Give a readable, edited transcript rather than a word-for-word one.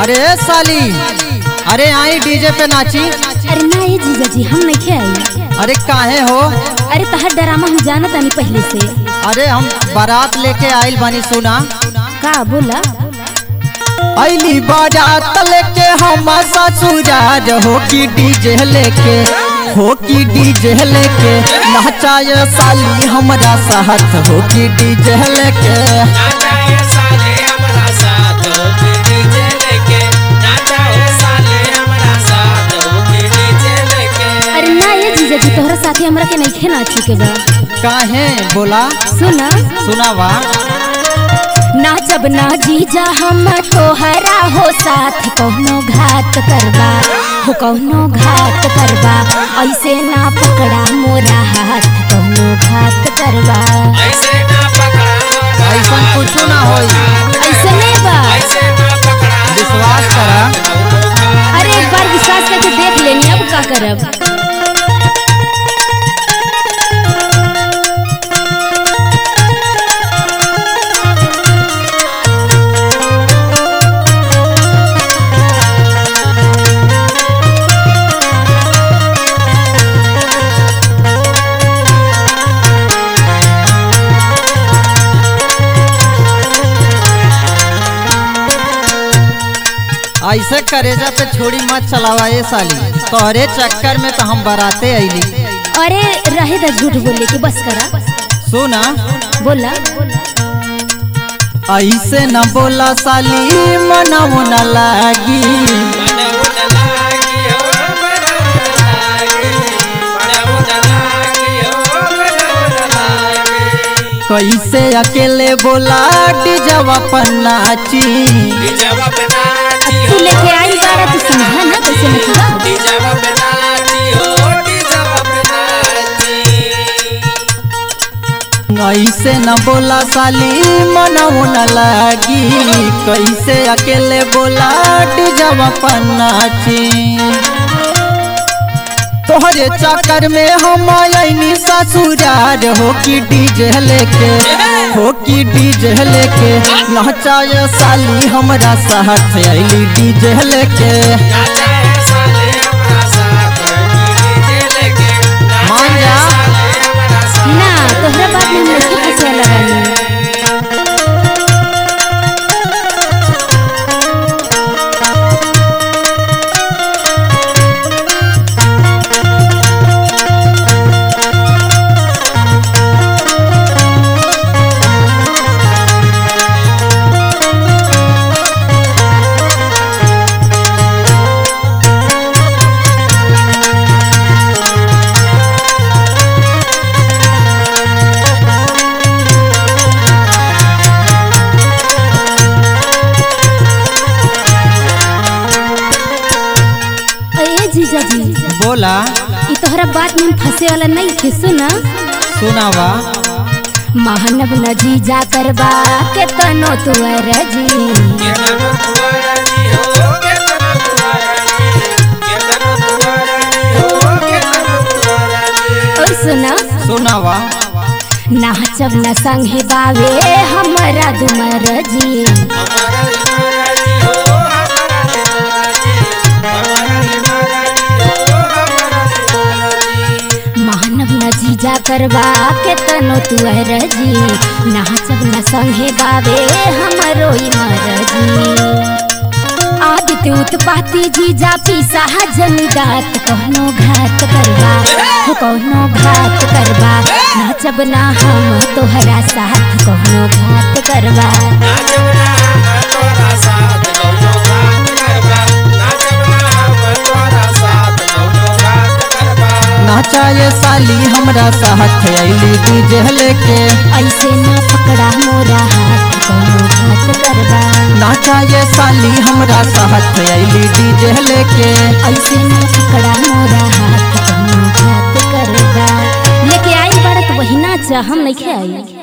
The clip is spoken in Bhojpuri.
अरे साली, अरे आई डीजे पे नाची। अरे ना ये जीजा जी हम नहीं आई। अरे काहे हो? अरे तहर डरामा हम जाना तानी पहले से। अरे हम बारात लेके आइल बानी। सुना का बोला? अली बारात लेके हम ससुराल हो की डीजे लेके, हो की डीजे लेके नचाए साली हमरा साथ, हो की डीजे लेके नचाए साले हमरा साथ, हो की डीजे लेके नचाए साले हमरा साथ, हो की डीजे लेके। अरे ना ये जीजा जी तोहरा साथी हमरा के नहीं खेना अच्छी के बा। काहे बोला? सुना सुनावा। नाचब ना जीजा हम तोहरा हो साथ, कौनो घात करबा हो कौनो घात करबा, ऐसे ना पकड़ा मोरा हाथ, कौनो घात करबा। ऐसे ना पकड़ा मोरा ऐसा कुछ ना होई, ऐसे नहीं बा। ऐसे ना पकड़ा विश्वास करा। अरे एक बार विश्वास करके देख लेनी, अब का करब। ऐसे करेजा पे छोड़ी मत चलावा ये साली, तोहरे चक्कर में तो हम बराते आईली। अरे रहे दा झूठ बोले के बस करा। सुना बोला ऐसे न बोला साली, मनाओ न लागी। कैसे अकेले बोला डीजवा पर नाची। तू लेके आई बारा, तू समझा ना कैसे नचवा। ऐसे न बोला साली, मनाओ न लागी। कैसे अकेले बोला डीजवा पर नाची। तोहरे चक्कर में हम आईनी ससुराल, हो की डीजे लेके, हो की डीजे लेके नचाए साली हमरा साथ, आईली डीजे लेके। मान जा ना तोहरा बात में मुझे फंसे लगानी। जीजा जी बोला। ई तोहरा बात में फंसे वाला नहीं थे। सुना सुनावा। महानब न जीजा करबा के तनो तुअर जी। और सुना सुनावा। नाचब न संगे बावे हमरा दुमर जी। महानब न जीजा करबा के तनो तुअर जी, नाचब न संगे बावे हमरो इमर जी। आदित्य उत्पाती जीजा पीसा जमीदात, कहनो घात करबा हो कहनो घात करबा, नाचब ना हम तोहरा साथ, कहनो घात करबा। नचाए साली हमरा साथ, आईली डीजे लेके। ऐसे ना पकड़ा मोरा हाथ, कहनो घात करबा। नचाए साली हमरा साथ, आईली डीजे लेके। ऐसे ना पकड़ा मोरा हाथ, कहनो घात करबा। लेके आई बारत वही नाच, हम नहीं आई।